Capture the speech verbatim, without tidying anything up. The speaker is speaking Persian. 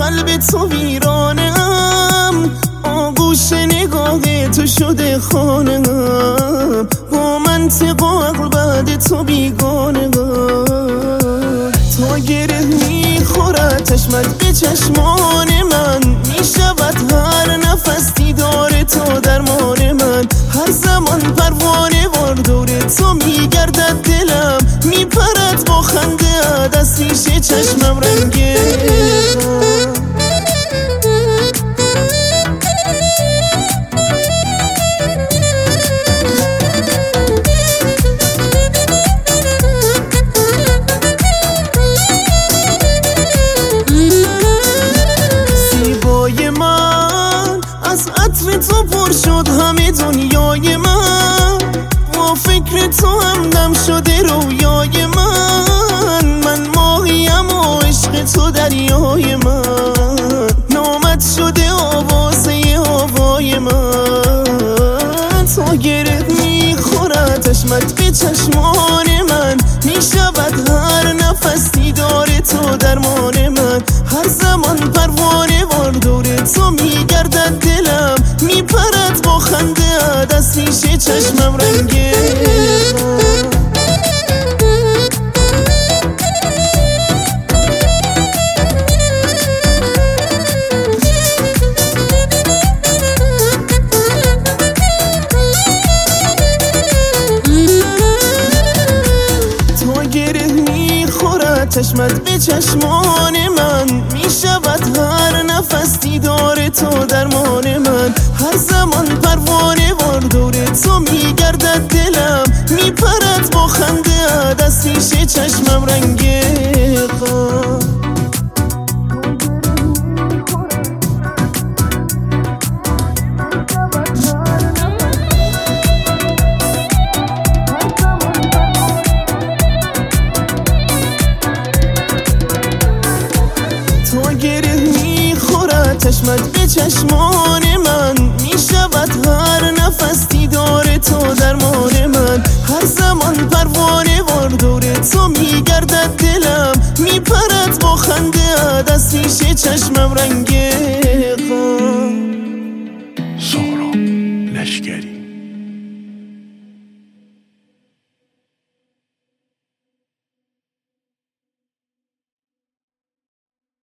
قلب تو ویرانم، آغوش نگاه تو شده خانم، با منطق و عقل بعد تو بیگانم. تا گره میخورد چشمت به چشمان من، میشود هر نفس دیدار تو درمان من. هر زمان پروانه وار دور تو میگردد دلم، میپرد با خنده دست پیش چشمم رنگه. تو پر شد همه دنیای من، با فکر تو همدم شده رویای من. من ماهیم و عشق تو دریای من، نامت شده آوازه هوای من. تا گره میخورد چشمت به چشمان من، میشود هر نفس دیدار تو درمان من. هر زمان پروانه وار دور تو میگردد دلم، میپرد با خنده دست پیش چشمم رنگه. تا گره میخورد چشمت به چشمان من، میشود هر نفس دیدار تو درمان من. هر زمان پروانه وار دور تو میگردد دلم، میپرد با خنده دست پیش چشمم رنگه. تا گره میخورد چشمت به چشمان من، میشود هر نفس دیدار تو درمان من. هر زمان پروانه وار دور تو میگردد دلم، میپرد با خنده دست پیش چشمم رنگه.